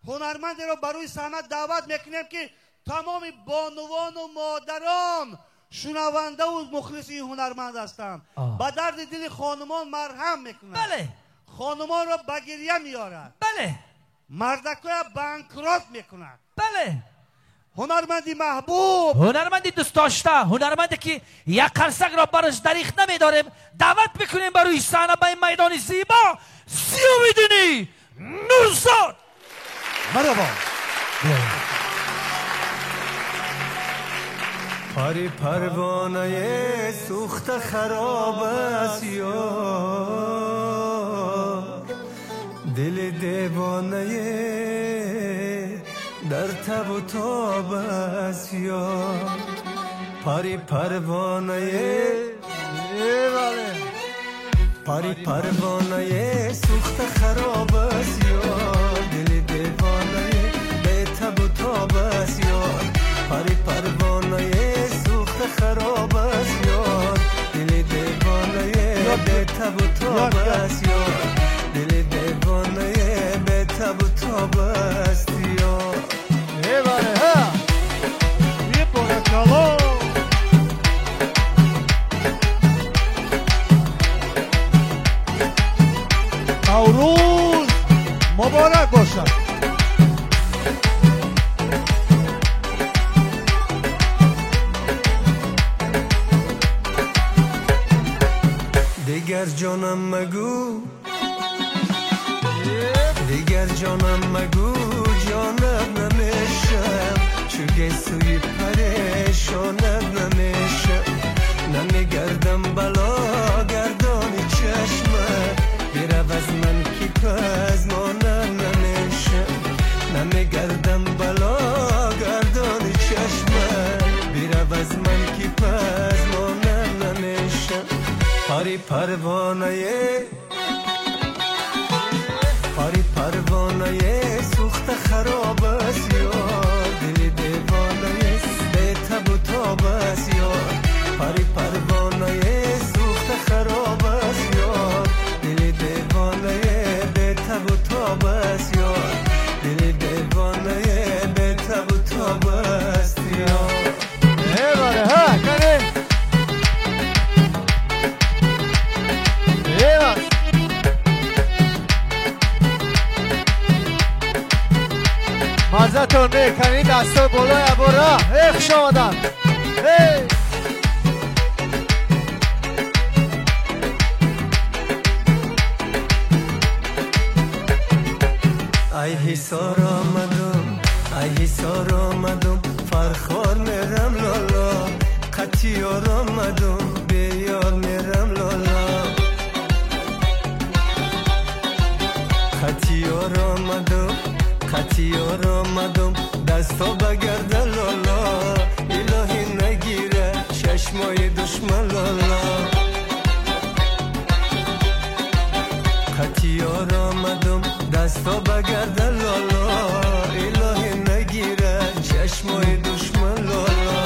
هنرمند رو برای صحنه دعوت میکنیم که تمام بانوان و مادران شنونده و مخلص این هنرمند هستند. با درد دل خانمان مرهم میکنند. بله. خانمان رو به گریه میارند. بله. مردکا بانکرات میکنند. بله. هنرمندی محبوب، هنرمندی دوست داشته، هنرمندی که یک قرصک را برش دریغ نمیداریم، دعوت میکنیم برای صحنه به این میدان زیبا سیاویدینی نورزاد. مرحبا. پری پروانه سوخت خراب است یا دل دیوانه در تب و تاب است یا پری پروانه پری پروانه سوخت خراب است یا دل دیوانه به تب و تاب است یا پری پروانه سوخت خراب است یا دل دیوانه به تب و تاب است یا دل دیوانه به تب و تاب است یا ایوانه ها یه پرچالو نوروز مبارک باشد. دیگر جانم مگو دیگر جانم مگو جانم نمیشم چوگه سوی پریشانم نمیشم نمیگردم بلا گردانی چشمه بیرو از من کی پس مانم نمیشم نمیگردم بلا گردانی چشمه بیرو از من کی پس مانم نمیشم پری پروانه پری پروانه سوخت خراب است یا دل دیوانه به تب و تاب است یا پری پروانه سوخت خراب است یا دل دیوانه به تب و تاب است یا دل دیوانه به تب و تاب است یا ایوانه ها کنه مازتون میکنی دستو بالای برا خوش آمدن. ای حسار آمدم ای حسار آمدم فرخار میرم لالا قطیار آمدم بیار میرم لالا قطیار آمدم قطیار آمدم دستا بگرده لالا الهی نگیره چشمای دشمن لالا قطیار آمدم دستا بگرده لالا الهی نگیره چشمای دشمن لالا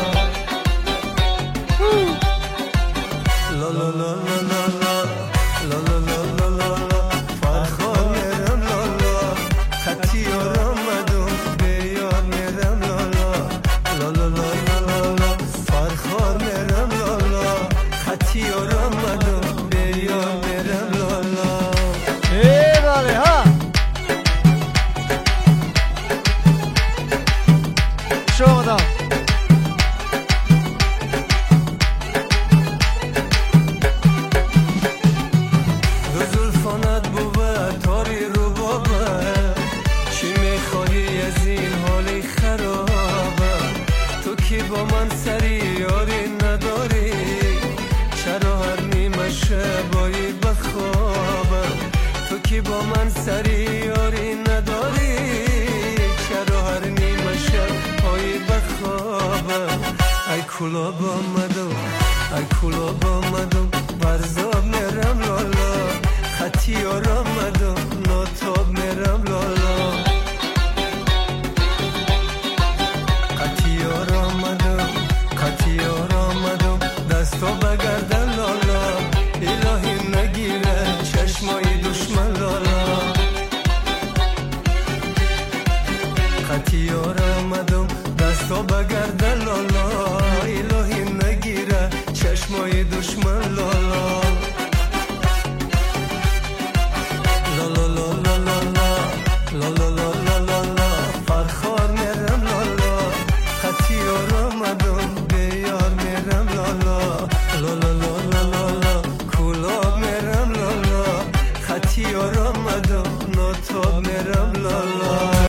لالا لالا لالا لالا لالا لالا فرخار میرم لالا قطیار آمدم بیار میرم لالا لالا لالا لالا فرخار میرم لالا قطیار آمدم بیار میرم لالا ایوانه ها شما با من سری یاری نداری چرا هر نیمه شبایی بخوابم تو که با من سری یاری نداری چرا هر نیمه شبایی بخوابم ای کلاب آمدم ای کلاب آمدم برزاب میرم لالا خطیار آمدم ناتاب میرم لالا قطیار آمدم دستا بگردن لالا الهی نگیره چشمای دشمن لالا یار آمدم دستا بگرده لالا الهی نگیره چشمای دشمن